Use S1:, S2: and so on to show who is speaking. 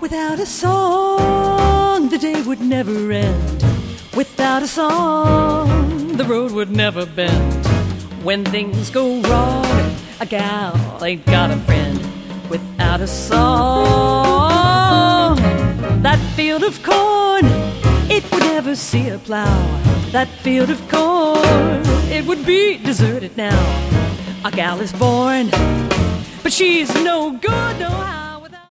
S1: Without a song, the day would never end. Without a song, the road would never bend. When things go wrong, a gal ain't got a friend. Without a song, that field of corn, it would never see a plow. That field of corn, it would be deserted now. A gal is born, but she's no good, no how.